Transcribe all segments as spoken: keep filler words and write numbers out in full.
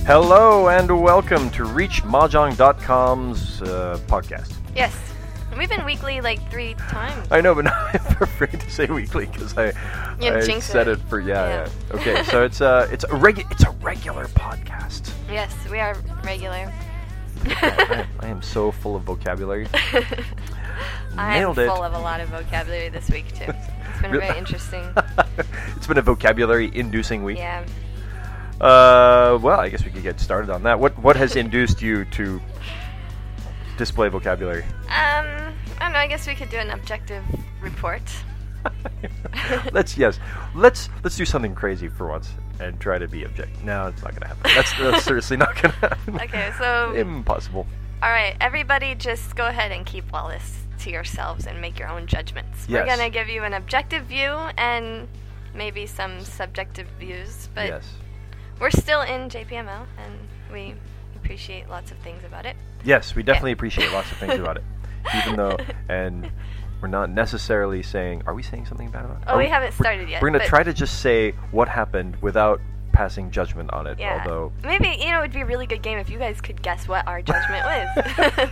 Hello and welcome to Reach Mahjong dot com's uh, podcast. Yes. We've been weekly like three times. I know, but now I'm afraid to say weekly because I, You I jinx said it. it for yeah. Yeah. yeah. Okay, so it's uh it's a regu- it's a regular podcast. Yes, we are regular. I, am, I am so full of vocabulary. I'm Nailed it. full of a lot of vocabulary this week too. It's been very interesting. It's been a vocabulary-inducing week. Yeah. Uh, well, I guess we could get started on that. What what has induced you to display vocabulary? Um, I don't know. I guess we could do an objective report. let's yes, let's let's do something crazy for once and try to be objective. No, it's not gonna happen. That's, that's seriously not gonna happen. Okay, so Impossible. all right, everybody, just go ahead and keep all this to yourselves and make your own judgments. Yes. We're gonna give you an objective view and maybe some subjective views, but Yes. we're still in J P M L and we appreciate lots of things about it. Yes, we definitely appreciate lots of things about it, even though and. We're not necessarily saying. Are we saying something bad about it? Oh, Are we haven't started we're, yet. We're gonna but try to just say what happened without passing judgment on it. Yeah. Although maybe, you know, it would be a really good game if you guys could guess what our judgment was.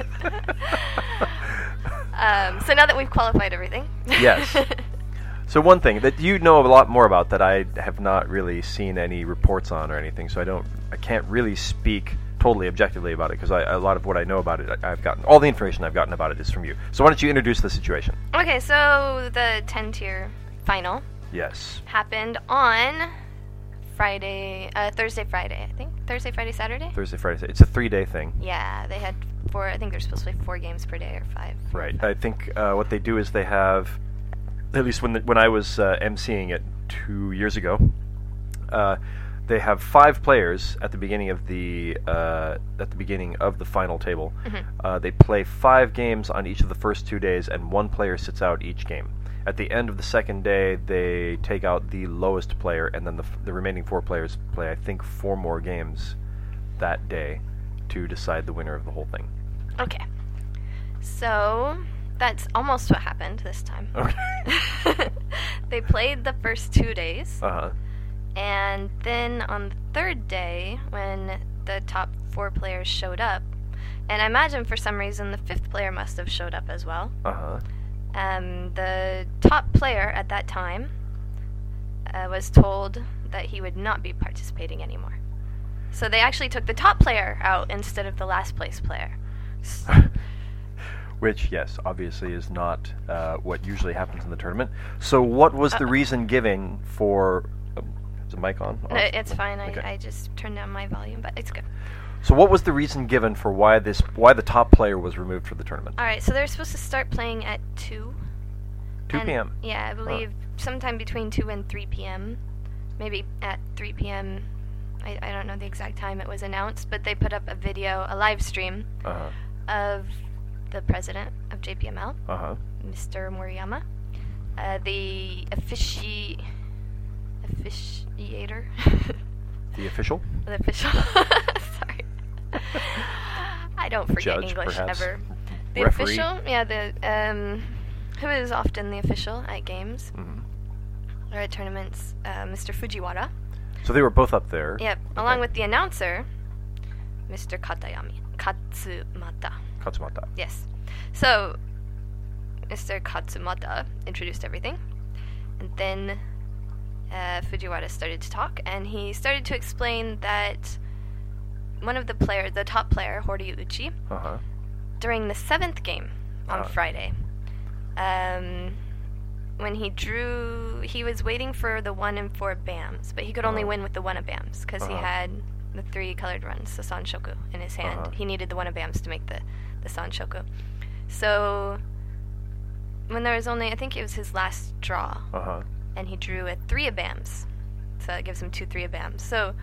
um, so now that we've qualified everything. Yes. So one thing that you know a lot more about that I have not really seen any reports on or anything, so I don't, I can't really speak totally objectively about it because a lot of what I know about it, I, I've gotten all the information I've gotten about it is from you. So why don't you introduce the situation? Okay, so the ten-tier final Yes. happened on Friday, uh, Thursday, Friday, I think. Thursday, Friday, Saturday? Thursday, Friday. It's a three-day thing. Yeah, they had four, I think they're supposed to play four games per day or five. Right. I think uh, what they do is they have, at least when the, when I was uh, emceeing it two years ago, uh, they have five players at the beginning of the uh, at the beginning of the final table. Mhm. Uh, they play five games on each of the first two days, and one player sits out each game. At the end of the second day, they take out the lowest player, and then the f- the remaining four players play, I think, four more games that day to decide the winner of the whole thing. Okay. So that's almost what happened this time. Okay. They played the first two days. Uh huh. And then on the third day, when the top four players showed up, and I imagine for some reason the fifth player must have showed up as well, Uh huh. um, the top player at that time uh, was told that he would not be participating anymore. So they actually took the top player out instead of the last place player. S- Which, yes, obviously is not uh, what usually happens in the tournament. So what was the Uh, reason given for... Um, is the mic on? no, Off? it's fine. I, Okay. I just turned down my volume, but it's good. So what was the reason given for why this, why the top player was removed from the tournament? All right, so they're supposed to start playing at two. two And- p.m. Yeah, I believe sometime between two and three p.m. Maybe at three p.m. I, I don't know the exact time it was announced, but they put up a video, a live stream Uh-huh. of the president of J P M L, Uh-huh. Mister Moriyama, uh, the offici... officiator? The official? the official... Sorry. I don't forget Judge, English perhaps? ever. The Referee? official, yeah, the um, who is often the official at games Mhm. or at tournaments, uh, Mister Fujiwara. So they were both up there. Yep, Okay. along with the announcer, Mister Katayami, Katsumata. Katsumata. Yes. So, Mister Katsumata introduced everything, and then uh, Fujiwara started to talk, and he started to explain that one of the players, the top player, Horiuchi, Uh-huh. during the seventh game on Uh. Friday, um, when he drew, he was waiting for the one and four B A Ms, but he could only Uh-huh. win with the one of B A Ms because he Uh-huh. had the three colored runs, the Sanshoku, in his hand. Uh-huh. He needed the one of B A Ms to make the, the Sanshoku. So, when there was only, I think it was his last draw, Uh-huh. and he drew a three of B A Ms. So that gives him two three of B A Ms. So,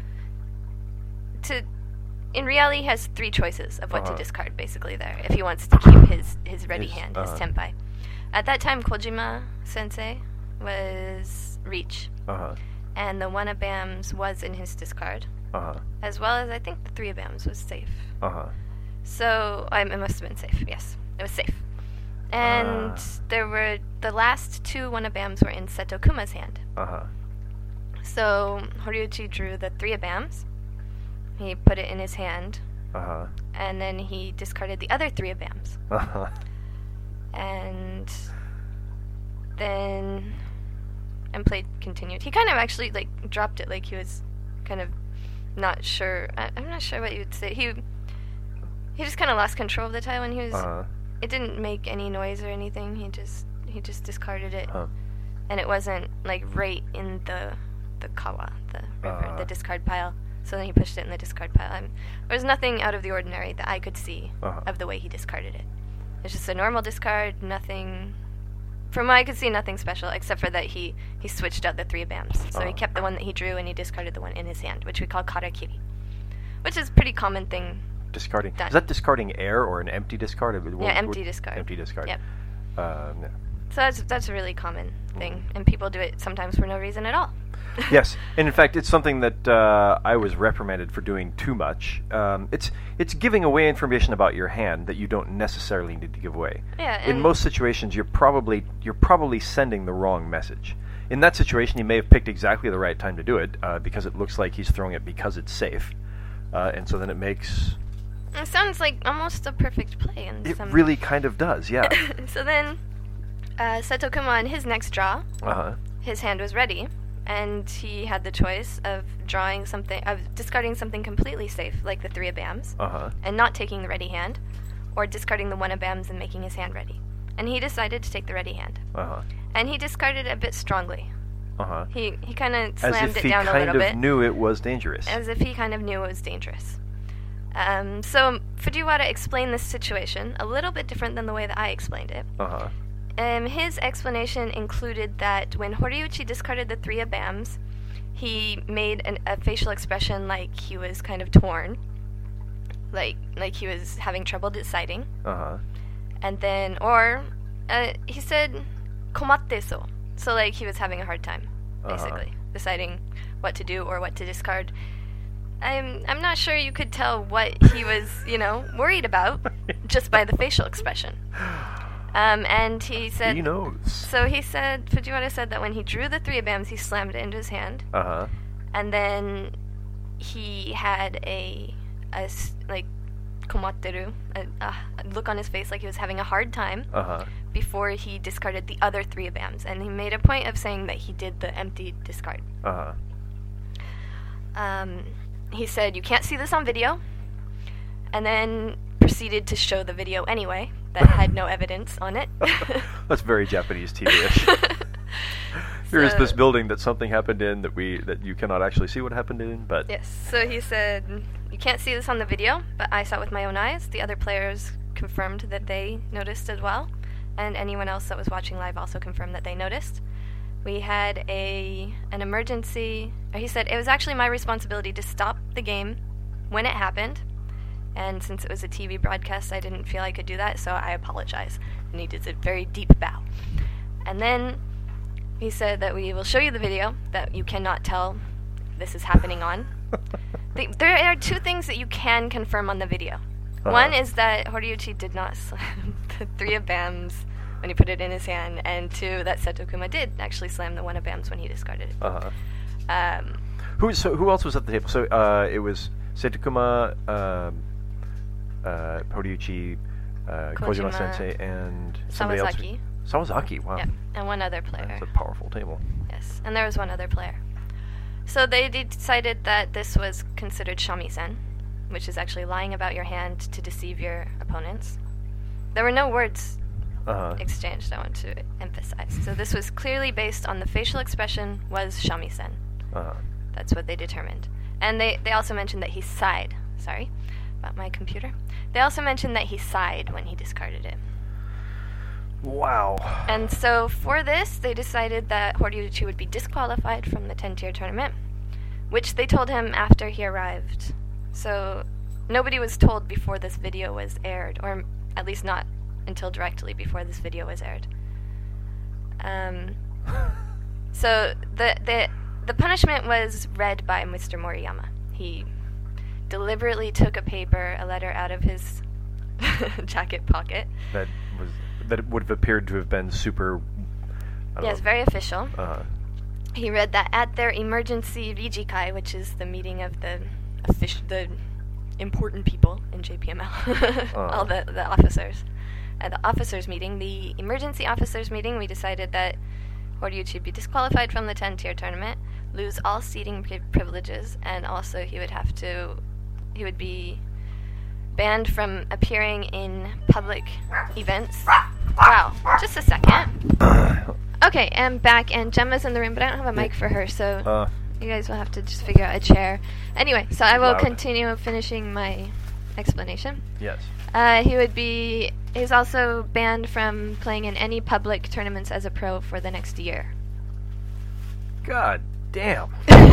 to in reality, he has three choices of what Uh-huh. to discard, basically, there, if he wants to keep his, his ready His, hand, uh-huh. his Tenpai. At that time, Kojima Sensei was Reach, Uh-huh. and the one of B A Ms was in his discard, Uh-huh. as well as I think the three of B A Ms was safe. Uh-huh. So, um, it must have been safe, yes. It was safe. And Ah. there were, the last two one of B A Ms were in Seto Kuma's hand. Uh-huh. So, Horiuchi drew the three of B A Ms, he put it in his hand, Uh-huh. and then he discarded the other three abams. Uh-huh. And then and play continued. He kind of actually like dropped it, like he was kind of not sure. I, I'm not sure what you would say. He he just kind of lost control of the tile when he was. Uh-huh. It didn't make any noise or anything. He just he just discarded it, Huh. and it wasn't like right in the the kawa, the river, Uh. the discard pile. So then he pushed it in the discard pile. And there was nothing out of the ordinary that I could see Uh-huh. of the way he discarded it. It's just a normal discard, nothing. From what I could see, nothing special, except for that he, he switched out the three abams. So he Uh-huh. kept the one that he drew and he discarded the one in his hand, which we call karakiri. Which is a pretty common thing. Discarding. Done. Is that discarding air or an empty discard? What- Yeah, what- empty discard. Empty discard. Yep. Um, yeah. So that's that's a really common thing, and people do it sometimes for no reason at all. Yes, and in fact, it's something that uh, I was reprimanded for doing too much. Um, it's it's giving away information about your hand that you don't necessarily need to give away. Yeah, In and- most situations, you're probably you're probably sending the wrong message. In that situation, he may have picked exactly the right time to do it uh, because it looks like he's throwing it because it's safe, uh, and so then it makes It sounds like almost a perfect play. In it some... really kind of does. Yeah. So then, uh, Seto Kuma on his next draw, Uh huh. his hand was ready, and he had the choice of drawing something, of discarding something completely safe, like the three abams, Uh huh. and not taking the ready hand, or discarding the one abams and making his hand ready. And he decided to take the ready hand. Uh huh. And he discarded it a bit strongly. Uh huh. He he kind of As slammed if it he down a kind little of bit. knew it was dangerous. As if he kind of knew it was dangerous. Um, so Fujiwara explained this situation a little bit different than the way that I explained it. Uh huh. Um, his explanation included that when Horiuchi discarded the three abams, he made an, a facial expression like he was kind of torn, like like he was having trouble deciding, Uh huh. and then or uh, he said komatte so, so like he was having a hard time, basically Uh-huh. deciding what to do or what to discard. I'm I'm not sure you could tell what he was, you know, worried about just by the facial expression. Um, and he said, He knows. so he said, Fujiwara said that when he drew the three abams, he slammed it into his hand, Uh huh. and then he had a, a s- like, komatteru, a, a look on his face like he was having a hard time Uh huh. before he discarded the other three abams, and he made a point of saying that he did the empty discard. Uh huh. Um, he said, you can't see this on video, and then proceeded to show the video anyway that had no evidence on it. That's very Japanese T V-ish. Here is So- this building that something happened in that we that you cannot actually see what happened in, but Yes, so he said, you can't see this on the video, but I saw it with my own eyes. The other players confirmed that they noticed as well, and anyone else that was watching live also confirmed that they noticed. We had a an emergency, or he said, it was actually my responsibility to stop the game when it happened, and since it was a T V broadcast, I didn't feel I could do that, so I apologize. And he did a very deep bow. And then he said that we will show you the video that you cannot tell this is happening on. The, there are two things that you can confirm on the video. Uh-huh. One is that Horiuchi did not slam the three abams when he put it in his hand, and two, that Seto Kuma did actually slam the one abams when he discarded it. uh-huh. Um, Who so who else was at the table? So uh, it was Setakuma, um, uh, Horiuchi, uh, Kojima Kojima, Sensei, and somebody else. Sawazaki. Sawazaki. Wow. Yeah, and one other player. That's a powerful table. Yes, and there was one other player. So they decided that this was considered shamisen, which is actually lying about your hand to deceive your opponents. There were no words Uh-huh. exchanged, I want to emphasize. So this was clearly based on the facial expression was shamisen. Uh-huh. That's what they determined. And they, they also mentioned that he sighed. Sorry about my computer. They also mentioned that he sighed when he discarded it. Wow. And so for this, they decided that Horiuchi would be disqualified from the ten-tier tournament, which they told him after he arrived. So nobody was told before this video was aired, or at least not until directly before this video was aired. Um, so the the the punishment was read by Mister Moriyama. He deliberately took a paper, a letter out of his jacket pocket. That was that would have appeared to have been super. I don't Yes, know. very official. Uh-huh. He read that at their emergency Rijikai, which is the meeting of the the fish, the important people in J P M L, uh. all the, the officers. At the officers meeting, the emergency officers meeting, we decided that Horyuchi would be disqualified from the ten-tier tournament, lose all seating pri- privileges, and also he would have to, he would be banned from appearing in public events. Wow, just a second. Okay, I'm back, and Gemma's in the room, but I don't have a mic for her, so Uh, you guys will have to just figure out a chair. Anyway, so I will Loud. continue finishing my explanation. yes. Uh, he would be. He's also banned from playing in any public tournaments as a pro for the next year. God damn.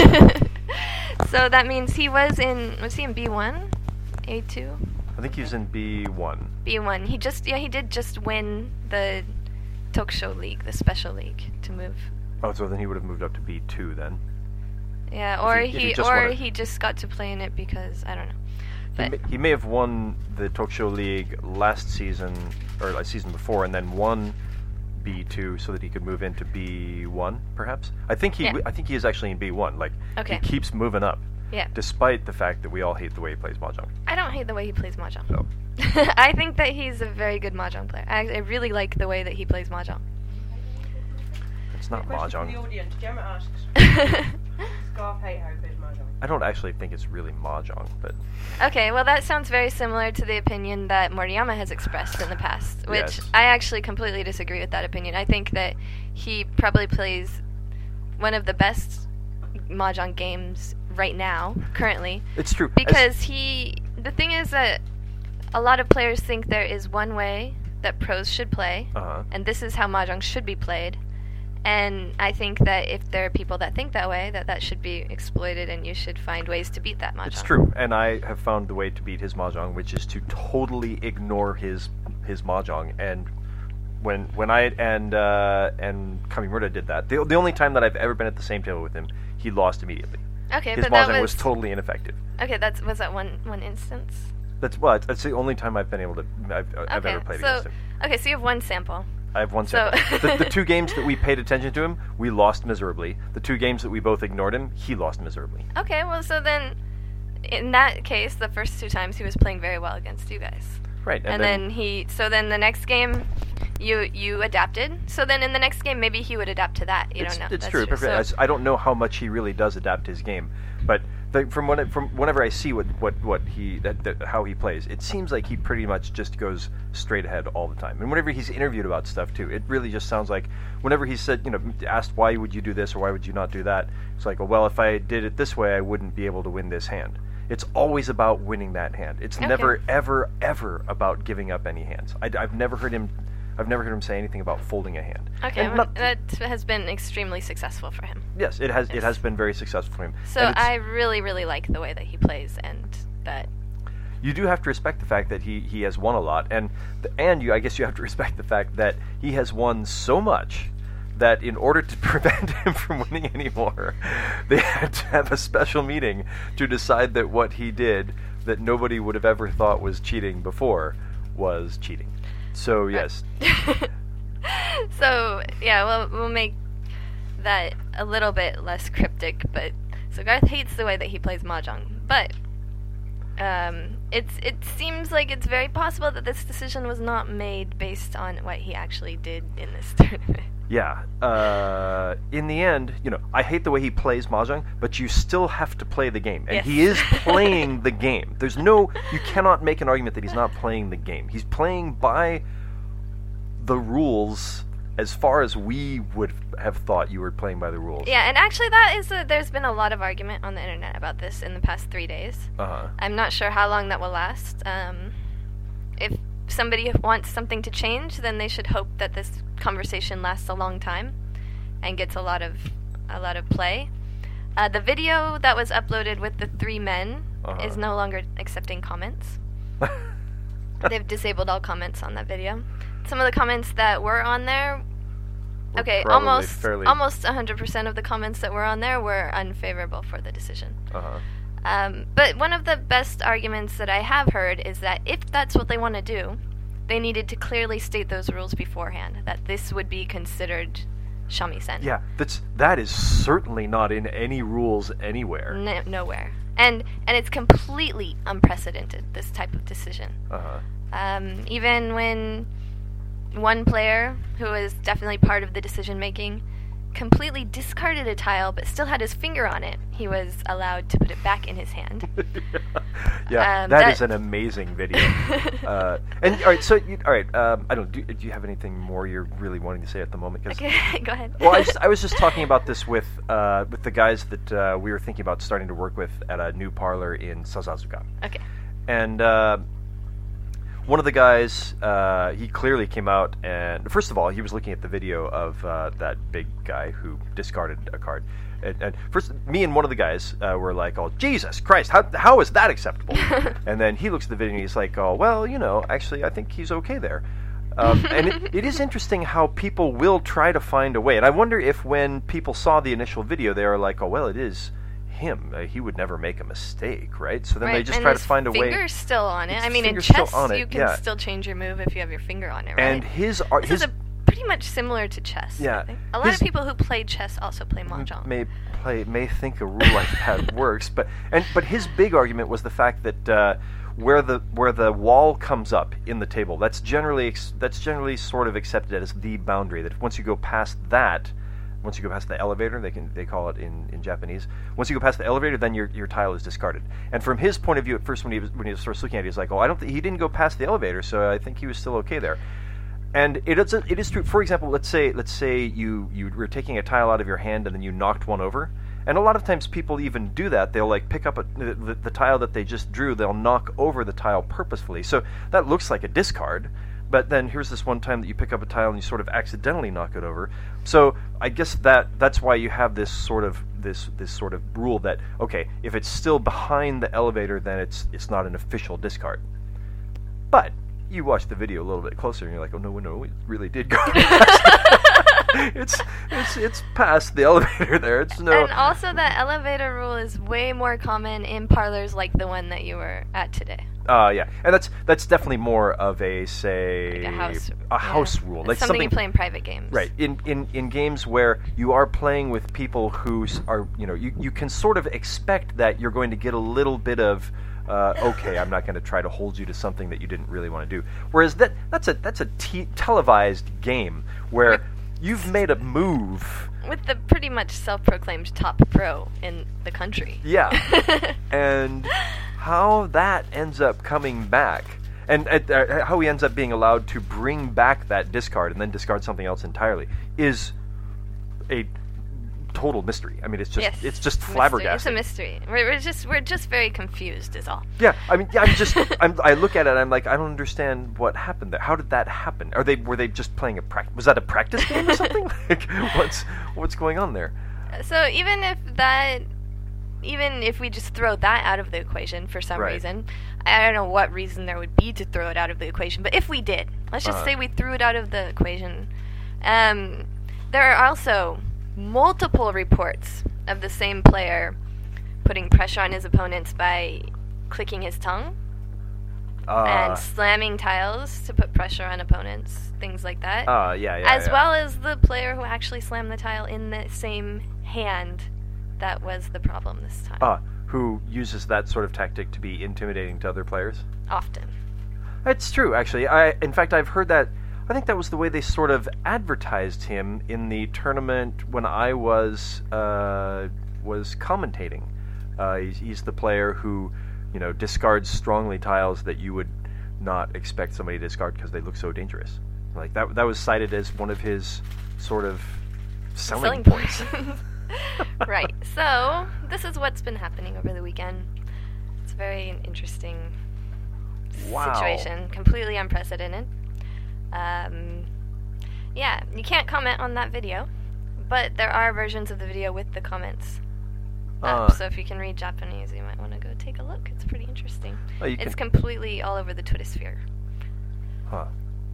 So that means he was in. Was he in B one, A two, I think he was in B one. B one? He just. Yeah, he did just win the Tokusho League, the special league, to move. Oh, so then he would have moved up to B two then. Yeah, or he- if he, he just won or it. he just got to play in it because I don't know. He But may, he may have won the Tokusho League last season, or like season before, and then won B two so that he could move into B one, perhaps. I think he, Yeah. I think he is actually in B one. Like Okay. he keeps moving up, yeah, despite the fact that we all hate the way he plays mahjong. I don't hate the way he plays mahjong. So I think that he's a very good mahjong player. I, I really like the way that he plays mahjong. it's not Question for the mahjong. audience. Gemma asks, Scarf hate how he plays mahjong. I don't actually think it's really mahjong, but Okay, well that sounds very similar to the opinion that Moriyama has expressed in the past, which Yes. I actually completely disagree with that opinion. I think that he probably plays one of the best mahjong games right now, currently, it's true. As- because he. The thing is that a lot of players think there is one way that pros should play, uh-huh. and this is how mahjong should be played. And I think that if there are people that think that way, that that should be exploited, and you should find ways to beat that mahjong. It's true, and I have found the way to beat his mahjong, which is to totally ignore his his mahjong. And when when I and uh, and Kamimura did that, the the only time that I've ever been at the same table with him, he lost immediately. Okay, His but that mahjong was, was totally ineffective. okay. That's was that one one instance. That's well, that's the only time I've been able to I've, I've Okay, ever played so against him. okay, so you have one sample. I have one so- sample. the, the two games that we paid attention to him, we lost miserably. The two games that we both ignored him, he lost miserably. Okay, well, so then, in that case, the first two times he was playing very well against you guys, Right, and, and, then, he. So then the next game, you you adapted. So then in the next game, maybe he would adapt to that. You it's, don't know. It's That's true. perfect. I s- So, I don't know how much he really does adapt his game, but the, from what from whenever I see what what, what he that, that how he plays, it seems like he pretty much just goes straight ahead all the time. And whenever he's interviewed about stuff too, it really just sounds like whenever he said, you know, asked why would you do this or why would you not do that, it's like, oh, well, if I did it this way, I wouldn't be able to win this hand. It's always about winning that hand. It's Okay. never, ever, ever about giving up any hands. I, have never heard him, I've never heard him say anything about folding a hand. okay, And well, not- that has been extremely successful for him. Yes, it has. Yes. It has been very successful for him. So And it's- I really, really like the way that he plays, and that. you do have to respect the fact that he, he has won a lot, and the, and you I guess you have to respect the fact that he has won so much that in order to prevent him from winning anymore, they had to have a special meeting to decide that what he did that nobody would have ever thought was cheating before was cheating. So yes, So yeah, we'll we'll make that a little bit less cryptic. But so Garth hates the way that he plays mahjong, but um, it's it seems like it's very possible that this decision was not made based on what he actually did in this tournament. yeah. Uh, in the end, you know, I hate the way he plays mahjong, but you still have to play the game, and Yes. he is playing the game. There's no, you cannot make an argument that he's not playing the game. He's playing by the rules as far as we would have thought you were playing by the rules. Yeah, and actually, that is a, there's been a lot of argument on the internet about this in the past three days. Uh-huh. I'm not sure how long that will last. Um, if somebody wants something to change, then they should hope that this conversation lasts a long time and gets a lot of a lot of play. Uh, the video that was uploaded with the three men Uh-huh. is no longer accepting comments. They've disabled all comments on that video. Some of the comments that were on there, Were okay, probably almost fairly- almost one hundred percent of the comments that were on there were unfavorable for the decision. Uh-huh. Um, but one of the best arguments that I have heard is that if that's what they want to do, they needed to clearly state those rules beforehand, that this would be considered shamisen. Yeah, that's that is certainly not in any rules anywhere. N- nowhere. and and it's completely unprecedented, this type of decision. Uh-huh. Um, even when one player, who was definitely part of the decision making, completely discarded a tile but still had his finger on it, he was allowed to put it back in his hand. yeah, um, that, that is an amazing video. uh, and all right, so you, all right, um, I don't. Do, do you have anything more you're really wanting to say at the moment? 'Cause, Okay, go ahead. well, I, just, I was just talking about this with uh, with the guys that uh, we were thinking about starting to work with at a new parlor in Sazazuka. Okay. And uh, one of the guys, uh, he clearly came out and, first of all, he was looking at the video of uh, that big guy who discarded a card. And, and first, me and one of the guys uh, were like, "Oh, Jesus Christ, how how is that acceptable?" And then he looks at the video and he's like, "Oh, well, you know, actually, I think he's okay there." Um, and it, it is interesting how people will try to find a way. And I wonder if when people saw the initial video, they were like, "Oh, well, it is him. Uh, he would never make a mistake, right?" So then right. they just and try to his find a way. finger's still on it. His I mean, in finger's still chess, on it, you can yeah. still change your move if you have your finger on it, right? And his ar- this his is a pretty much similar to chess. Yeah. I think. A lot His- of people who play chess also play mahjong. may play may think a rule like that works, but and but his big argument was the fact that uh, where the where the wall comes up in the table, that's generally ex- that's generally sort of accepted as the boundary. That once you go past that, once you go past the elevator, they can they call it in, in Japanese. Once you go past the elevator, then your your tile is discarded. And from his point of view, at first when he was when he was first looking at it, he's like, "Oh, I don't think he didn't go past the elevator, so I think he was still okay there." And it is it is true. For example, let's say let's say you you were taking a tile out of your hand and then you knocked one over. And a lot of times people even do that. They'll like pick up a, the, the tile that they just drew. They'll knock over the tile purposefully. So that looks like a discard. But then here's this one time that you pick up a tile and you sort of accidentally knock it over. So I guess that that's why you have this sort of this this sort of rule that, okay, if it's still behind the elevator, then it's it's not an official discard. But you watch the video a little bit closer and you're like, oh no, no, it really did go past. it's it's it's past the elevator there. It's no. And also, that elevator rule is way more common in parlors like the one that you were at today. Uh, yeah, and that's that's definitely more of a say Like a house, a house yeah. rule, It's like something, something you play in private games. right in, in in games where you are playing with people who s- are you know you, you can sort of expect that you're going to get a little bit of uh, okay, I'm not going to try to hold you to something that you didn't really want to do. Whereas that that's a that's a te- televised game where you've made a move. With the pretty much self-proclaimed top pro in the country. Yeah. And how that ends up coming back, and uh, how he ends up being allowed to bring back that discard and then discard something else entirely is a total mystery. I mean, it's just Yes, it's just mystery. flabbergasting. It's a mystery. We're, we're just we're just very confused, is all. Yeah, I mean, yeah, I'm just I'm, I look at it and I'm like, I don't understand what happened there. How did that happen? Are they were they just playing a practice? Was that a practice game or something? Like, what's what's going on there? So even if that, even if we just throw that out of the equation for some Right. reason, I don't know what reason there would be to throw it out of the equation, but if we did, let's just Uh-huh. say we threw it out of the equation, um, there are also multiple reports of the same player putting pressure on his opponents by clicking his tongue Uh, and slamming tiles to put pressure on opponents, things like that. uh, yeah, yeah. as yeah. well as the player who actually slammed the tile in the same hand that was the problem this time. Uh, who uses that sort of tactic to be intimidating to other players? Often. That's true, actually. I, in fact, I've heard that. I think that was the way they sort of advertised him in the tournament when I was uh, was commentating. Uh, he's, he's the player who, you know, discards strongly tiles that you would not expect somebody to discard because they look so dangerous. Like that. That was cited as one of his sort of selling, Selling points. points. Right. So, this is what's been happening over the weekend. It's a very interesting Wow. situation. Completely unprecedented. Um, yeah, you can't comment on that video, but there are versions of the video with the comments up. Uh. So if you can read Japanese, you might want to go take a look. It's pretty interesting. Oh, you It's can- completely all over the Twitter sphere. Huh.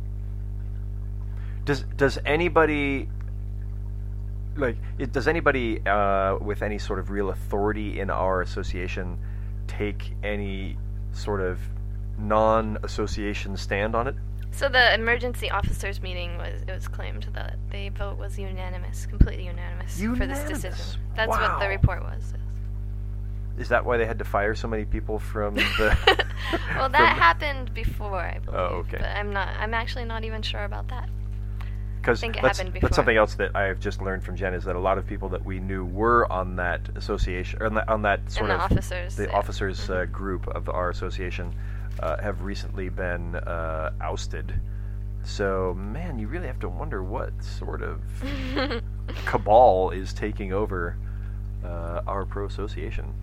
Does does anybody like it, does anybody uh, with any sort of real authority in our association take any sort of non-association stand on it? So the emergency officers meeting was it was claimed that the vote was unanimous, completely unanimous, for this Unanimous? decision. That's what the Wow. report was. Is that why they had to fire so many people from the? Well, that from happened before, I believe. Oh, okay. But I'm not. I'm actually not even sure about that. Because think it that's, happened before. that's something else that I've just learned from Jen is that a lot of people that we knew were on that association, or on that, on that sort the of officers, the yeah. officers Mhm. uh, group of our association, uh, have recently been uh, ousted. So, man, you really have to wonder what sort of cabal is taking over uh, our pro association.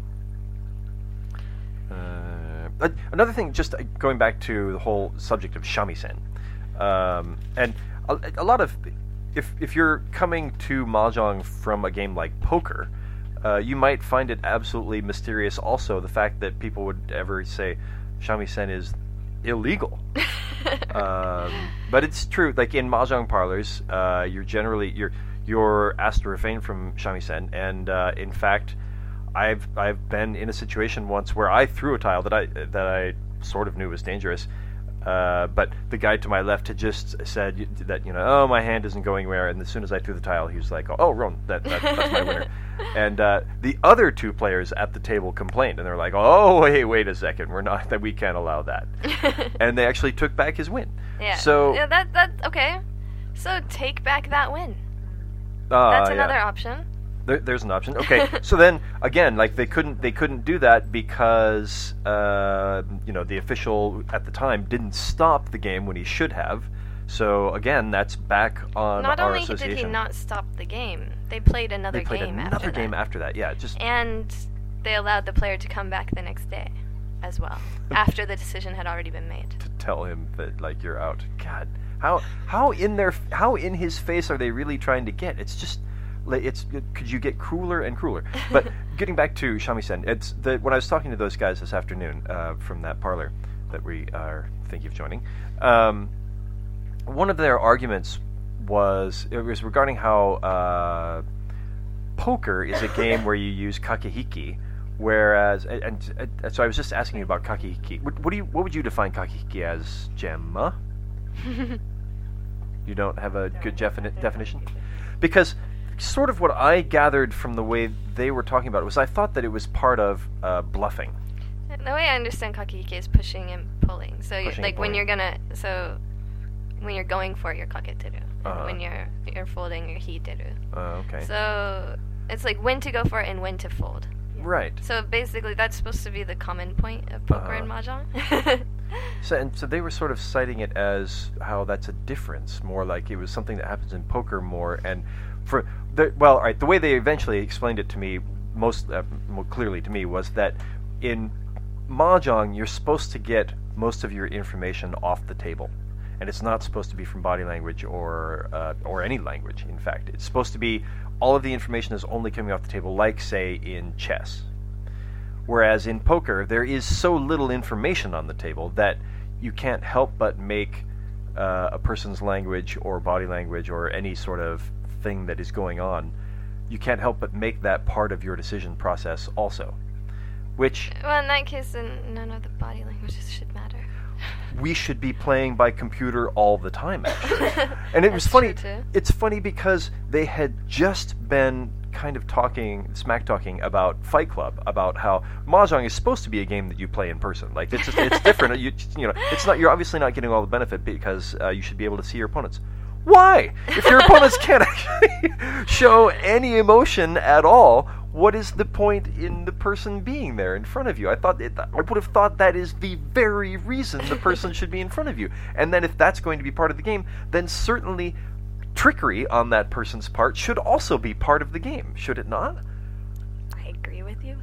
Uh, but another thing, just uh, going back to the whole subject of shamisen, um, and a, a lot of, if if you're coming to mahjong from a game like poker, uh, you might find it absolutely mysterious. Also, the fact that people would ever say shamisen is illegal. um, but it's true. Like in mahjong parlors, uh, you're generally you're you're asked to refrain from shamisen, and uh, in fact, I've I've been in a situation once where I threw a tile that I that I sort of knew was dangerous, uh, but the guy to my left had just said that you know oh my hand isn't going anywhere, and as soon as I threw the tile, he was like oh Ron that, that that's my winner, and uh, the other two players at the table complained, and they're like oh wait wait a second we're not that we can't allow that, and they actually took back his win. Yeah. So yeah, that that okay. So take back that win. uh, That's yeah. another option. There, there's an option. Okay, so then again, like they couldn't they couldn't do that because uh, you know the official at the time didn't stop the game when he should have. So again, that's back on Not our only association. did he not stop the game, they played another they played game another after game that. after that. Yeah, just And they allowed the player to come back the next day as well, after the decision had already been made. to tell him that like you're out. God, how how in their how in his face are they really trying to get? It's just. It's could you get crueler and crueler? But getting back to shamisen, it's the when I was talking to those guys this afternoon uh, from that parlor that we are thinking of joining. Um, one of their arguments was it was regarding how uh, poker is a game where you use kakehiki, whereas and, and, and so I was just asking you about kakehiki. What, what do you what would you define kakehiki as, Gemma? You don't have a good defini- definition? Because sort of what I gathered from the way they were talking about it was I thought that it was part of uh, bluffing. The way I understand kakehiki is pushing and pulling. So, you, Pushing like and when pulling. you're gonna, so when you're going for it, you're kaketeru. Uh-huh. When you're you're folding, you're hiiteru. Oh, okay. So it's like when to go for it and when to fold. Right. So basically, that's supposed to be the common point of poker and Uh-huh. mahjong. So and so they were sort of citing it as how that's a difference, more like it was something that happens in poker more. And for the well, all right, the way they eventually explained it to me most uh, more clearly to me was that in mahjong you're supposed to get most of your information off the table, and it's not supposed to be from body language or uh, or any language. In fact, it's supposed to be all of the information is only coming off the table, like say in chess. Whereas in poker, there is so little information on the table that you can't help but make uh, a person's language or body language or any sort of thing that is going on, you can't help but make that part of your decision process also. Which Well, in that case, then none of the body languages should matter. we should be playing by computer all the time, actually. And it was That's funny. true, too. It's funny because they had just been kind of talking, smack talking about Fight Club, about how mahjong is supposed to be a game that you play in person. Like it's just, it's different. You, you know, it's not. You're obviously not getting all the benefit because uh, you should be able to see your opponents. Why? If your opponents can't actually show any emotion at all, what is the point in the person being there in front of you? I thought it, I would have thought that is the very reason the person should be in front of you. And then if that's going to be part of the game, then certainly trickery on that person's part should also be part of the game, should it not? I agree with you.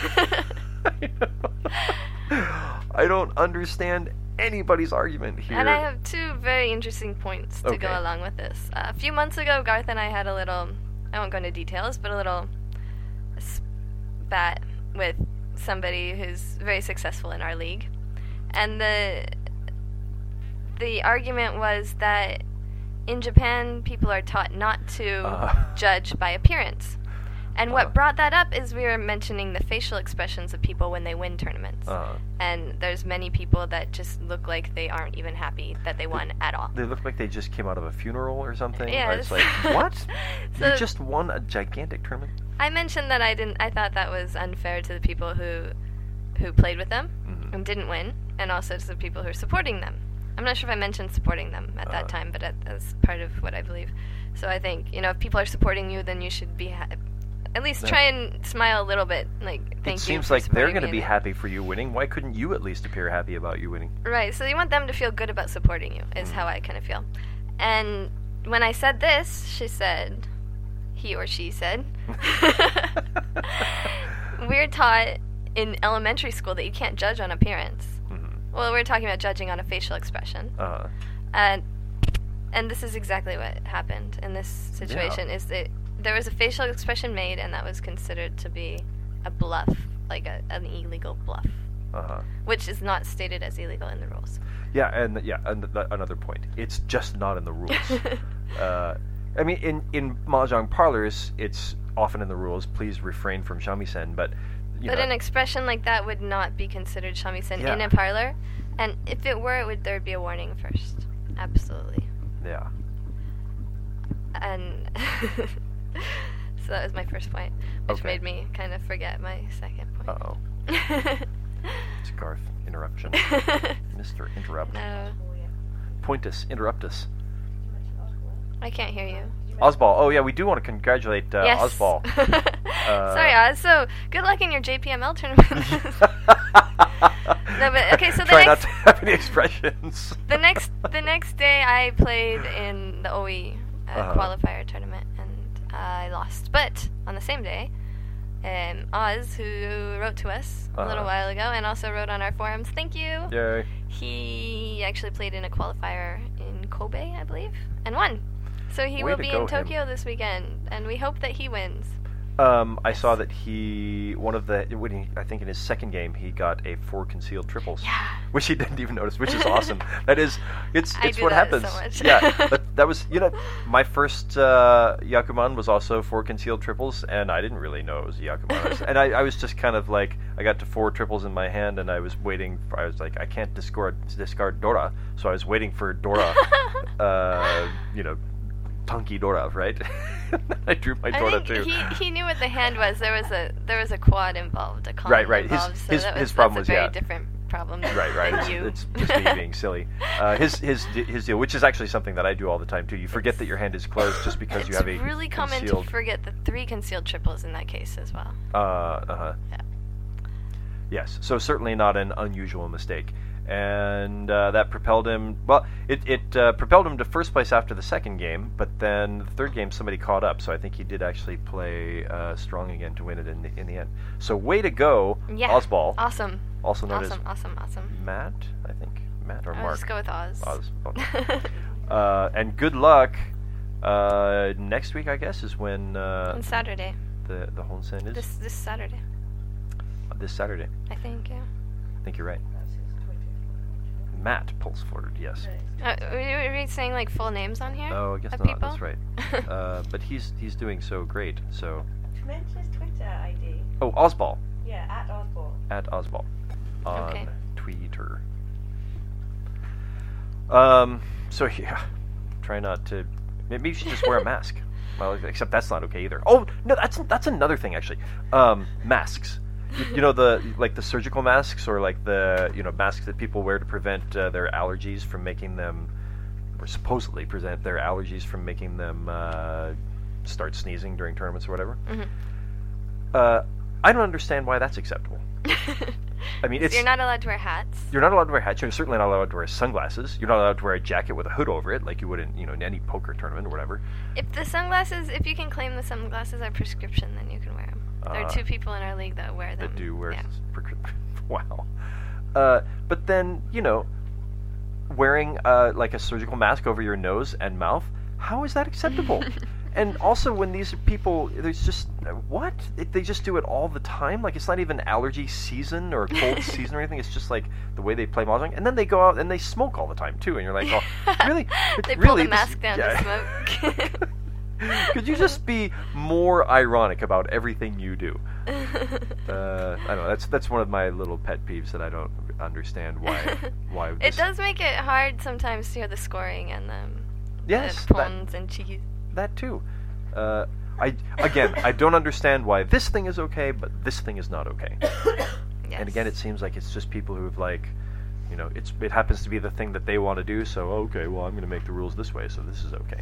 I don't understand anybody's argument here. And I have two very interesting points to go Okay. along with this. Uh, a few months ago, Garth and I had a little, I won't go into details, but a little spat with somebody who's very successful in our league. And the the argument was that in Japan, people are taught not to Uh. judge by appearance. And Uh-huh. what brought that up is we were mentioning the facial expressions of people when they win tournaments. Uh, And there's many people that just look like they aren't even happy that they won at all. they look like they just came out of a funeral or something. Yeah, Or it's it's- like, what? So- You just won a gigantic tournament? I mentioned that I didn't. I thought that was unfair to the people who, who played with them Mhm. and didn't win, and also to the people who are supporting them. I'm not sure if I mentioned supporting them at Uh. that time, but that- that's part of what I believe. So I think you know if people are supporting you, then you should be ha- at least Yeah. try and smile a little bit. Like thank It you. seems for like they're supporting going to me be in it." happy for you winning. Why couldn't you at least appear happy about you winning? Right, so you want them to feel good about supporting you, is Mm. how I kind of feel. And when I said this, she said, he or she said, we're taught in elementary school that you can't judge on appearance. Mhm. Well, we're talking about judging on a facial expression. Uh, And and this is exactly what happened in this situation, is that there was a facial expression made, and that was considered to be a bluff, like a, an illegal bluff, uh-huh. which is not stated as illegal in the rules. Yeah, and yeah, and th- another point. It's just not in the rules. uh, I mean, in in mahjong parlors, it's often in the rules. Please refrain from shamisen, but you But know, an expression like that would not be considered shamisen in Yeah. a parlor, and if it were, it would there'd be a warning first. Absolutely. yeah, And so that was my first point, which Okay. made me kind of forget my second point. uh oh, it's Garth interruption, Mister Interrupt, No, Pointus, interrupt us. I can't hear you. Osbal. Oh yeah, we do want to congratulate uh, Yes. Osbal. Uh, Sorry, Oz. So good luck in your J P M L tournament. No, but okay. So the Try not next, to have any expressions. the next, the next day, I played in the O E uh, Uh-huh. qualifier tournament, and I lost. But on the same day, um, Oz, who wrote to us a little Uh-huh. while ago, and also wrote on our forums, thank you. Yay. He actually played in a qualifier in Kobe, I believe, and won. So he Way will to be go, in him. Tokyo this weekend, and we hope that he wins. Um, I saw that he one of the when he, I think in his second game he got a four concealed triples, Yeah. which he didn't even notice, which is awesome. That is, it's I it's do what that so happens. much. Yeah, but that was you know my first uh, Yakuman was also four concealed triples, and I didn't really know it was a Yakuman, and I, I was just kind of like I got to four triples in my hand, and I was waiting. For, I was like I can't discard discard Dora, so I was waiting for Dora, uh, you know. Tunky Dora, right? I drew my I Dora think too. he, he knew what the hand was. There was a there was a quad involved, a column Right, right. His- involved. so his- that was, his problem that's was, a very yeah. different problem. Than, Right, right. than It's, you. it's just me being silly. Uh, his his his deal, which is actually something that I do all the time too. You forget that your hand is closed just because it's you have a really common concealed. to forget the three concealed triples in that case as well. Uh, uh-huh. Yeah. Yes, so certainly not an unusual mistake, and uh, that propelled him. Well, it it uh, propelled him to first place after the second game, but then the third game somebody caught up. So I think he did actually play uh, strong again to win it in the, in the end. So way to go, Yeah. Osbal, Awesome. also known Awesome. Awesome. Awesome. as Matt, I think Matt or I'll Mark. just go with Oz. Oz. Okay. Uh, and good luck. Uh, next week, I guess, is when uh, On Saturday. the the Honsen is This this Saturday. this Saturday. I think. Yeah. I think you're right. That's his Twitter. Matt pulls forward. Yes. Uh, were you were you saying like full names on here? Oh, I guess of not. people? That's right. uh, but he's he's doing so great. So Mention his Twitter I D. oh, Osbal Yeah, at Osborne. at Osbal on Okay. Twitter. Um. So yeah, try not to. Maybe you should just wear a mask. Well, except that's not okay either. Oh no, that's that's another thing actually. Um, masks. You, you know the like the surgical masks or like the you know masks that people wear to prevent uh, their allergies from making them, or supposedly prevent their allergies from making them uh, start sneezing during tournaments or whatever. Mhm. Uh, I don't understand why that's acceptable. I mean, So it's you're not allowed to wear hats. you're not allowed to wear hats. You're certainly not allowed to wear sunglasses. You're not allowed to wear a jacket with a hood over it, like you would in you know in any poker tournament or whatever. If the sunglasses, if you can claim the sunglasses are prescription, then you can wear them. There Uh, are two people in our league that wear them. That do wear. Yeah. s- prescri- Wow. Uh, but then you know, wearing uh, like a surgical mask over your nose and mouth. How is that acceptable? And also, when these people, there's just what They- they just do it all the time. Like it's not even allergy season or cold season or anything. It's just like the way they play mahjong, and then they go out and they smoke all the time too. And you're like, oh, really? They really? pull the This- mask down yeah. to smoke. Could you just be more ironic about everything you do? Uh, I don't know. That's that's one of my little pet peeves that I don't understand why. Why It this- does make it hard sometimes to hear the scoring and the, Yes, the that- puns and cheese. That too. Uh, I again, I don't understand why this thing is okay, but this thing is not okay. Yes. And again, it seems like it's just people who've like, you know, it's it happens to be the thing that they want to do. So okay, well, I'm going to make the rules this way, so this is okay.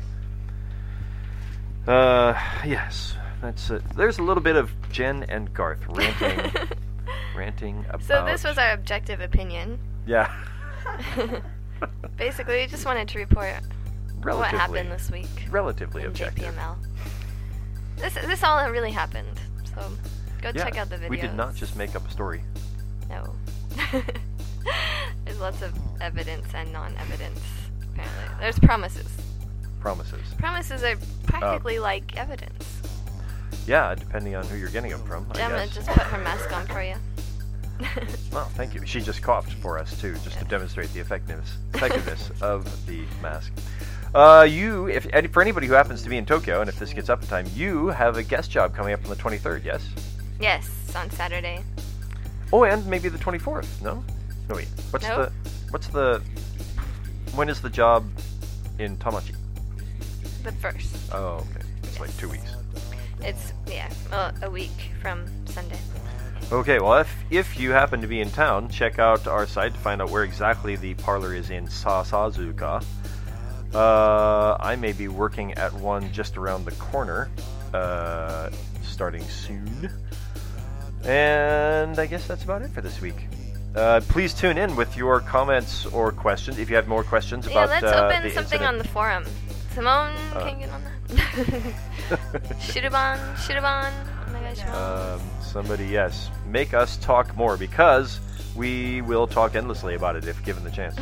Uh, yes, that's it. There's a little bit of Jen and Garth ranting, ranting about. So this was our objective opinion. Yeah. Basically, we just wanted to report what Relatively. happened this week Relatively in objective. J P M L. This this all really happened. So go Yeah, check out the videos. we did not just make up a story. No. There's lots of evidence and non-evidence. Apparently, there's promises. Promises. Promises are practically like evidence. Yeah, depending on who you're getting them from. I Gemma guess. just put her mask on for you. Well, thank you. She just coughed for us too, just to demonstrate the effectiveness effectiveness of the mask. Uh, you, if any, for anybody who happens to be in Tokyo, and if this gets up in time, you have a guest job coming up on the twenty-third. Yes. Yes, on Saturday. Oh, and maybe the twenty-fourth. No. No wait. What's Nope. the? What's the? When is the job in Tamachi? The first. Oh, okay. It's like two weeks. It's yeah, uh, a week from Sunday. Okay, well, if if you happen to be in town, check out our site to find out where exactly the parlor is in Sasazuka. Uh, I may be working at one just around the corner, uh, starting soon. And I guess that's about it for this week. Uh, please tune in with your comments or questions if you have more questions Yeah, about let's uh, open the something incident. on the forum. Simone, Uh. can you get on that? Shiraban, Shiraban. Oh my gosh. Um, somebody, yes, make us talk more because we will talk endlessly about it if given the chance.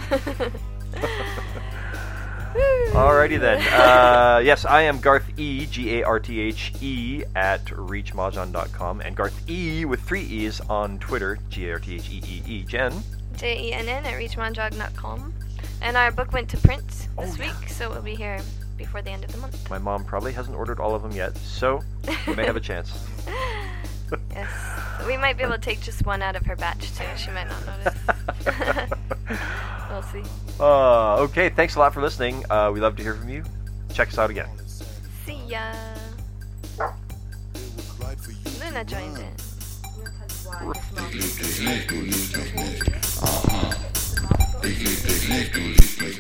Alrighty then. Uh, yes, I am Garth E, G A R T H E, at reach mahjong dot com, and Garth E with three E's on Twitter, G A R T H E E E. Jen? J E N N at reach mahjong dot com. And our book went to print this Oh, yeah. week, so it'll be here before the end of the month. My mom probably hasn't ordered all of them yet, so you may have a chance. Yes. We might be able to take just one out of her batch, too. She might not notice. We'll see. Uh, okay, thanks a lot for listening. Uh, we love to hear from you. Check us out again. See ya. Luna joined in. I'm gonna tell you why.